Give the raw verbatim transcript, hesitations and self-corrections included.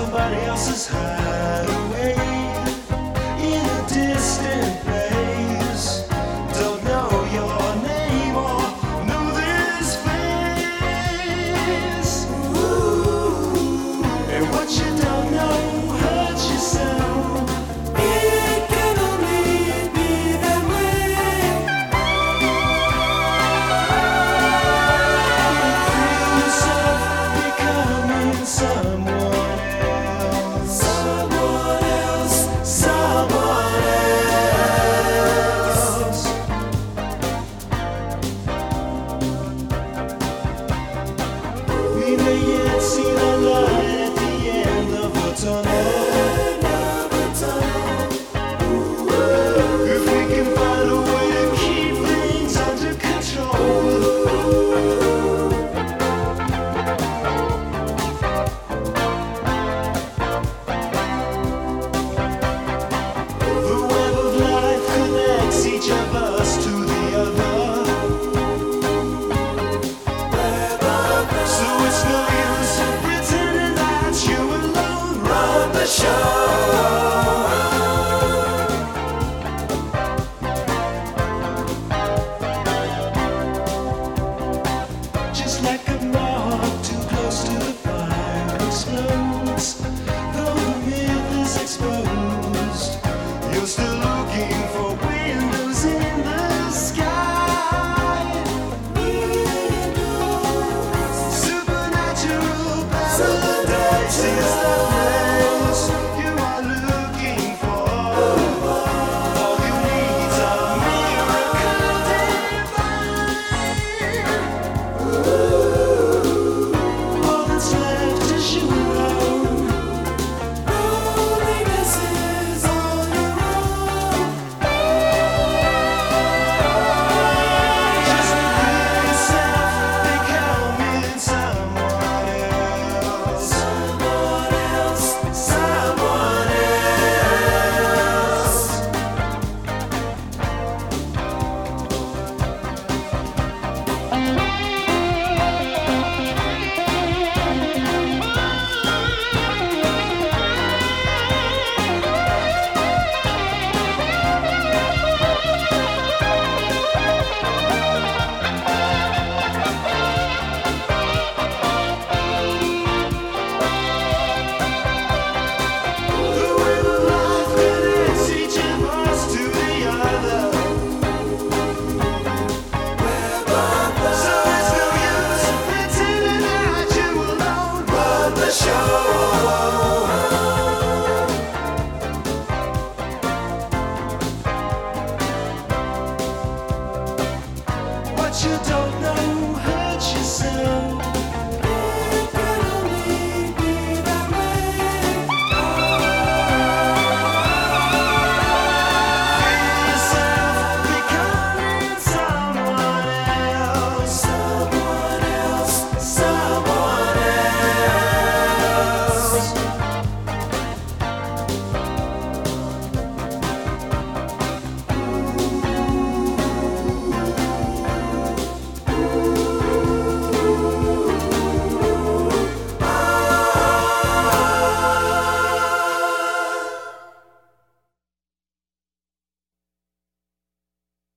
somebody else's hideaway in a distant place. Don't know your name or know this face. Ooh, and what you don't know hurts yourself. It can only be that way. Feel yourself becoming someone else. Someone else. Someone else. We may yet see the light at the end of the tunnel. If we can find a way to keep things under control. The web of life connects each of us to the other. So it's no use pretending that you alone run the show. Just like a moth too close to the fire explodes. Though the myth is exposed, you're still looking for windows in the sky. Supernatural paradise is the